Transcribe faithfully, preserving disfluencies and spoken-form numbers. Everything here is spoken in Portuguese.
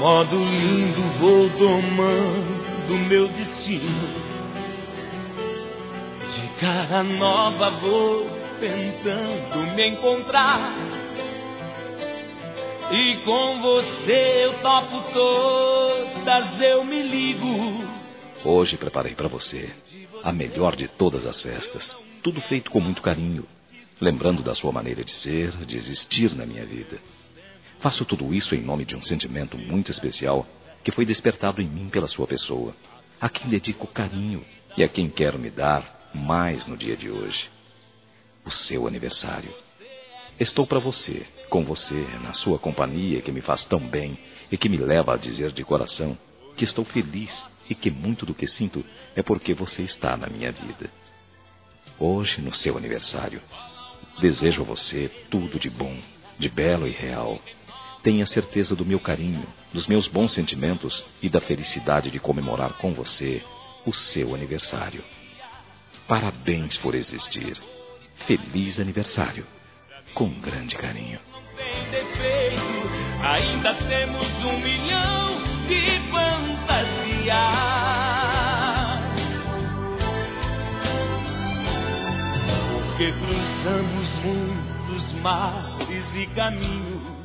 modo lindo vou domando meu destino. De cara nova vou tentando me encontrar. E com você eu topo todas, eu me ligo. Hoje preparei para você a melhor de todas as festas. Tudo feito com muito carinho, lembrando da sua maneira de ser, de existir na minha vida. Faço tudo isso em nome de um sentimento muito especial que foi despertado em mim pela sua pessoa, a quem dedico carinho e a quem quero me dar mais no dia de hoje. O seu aniversário. Estou para você, com você, na sua companhia que me faz tão bem e que me leva a dizer de coração que estou feliz e que muito do que sinto é porque você está na minha vida. Hoje, no seu aniversário, desejo a você tudo de bom, de belo e real. Tenha certeza do meu carinho, dos meus bons sentimentos e da felicidade de comemorar com você o seu aniversário. Parabéns por existir. Feliz aniversário. Com grande carinho. Não tem defeito, ainda temos um milhão de fantasias. Porque cruzamos muitos mares e caminhos.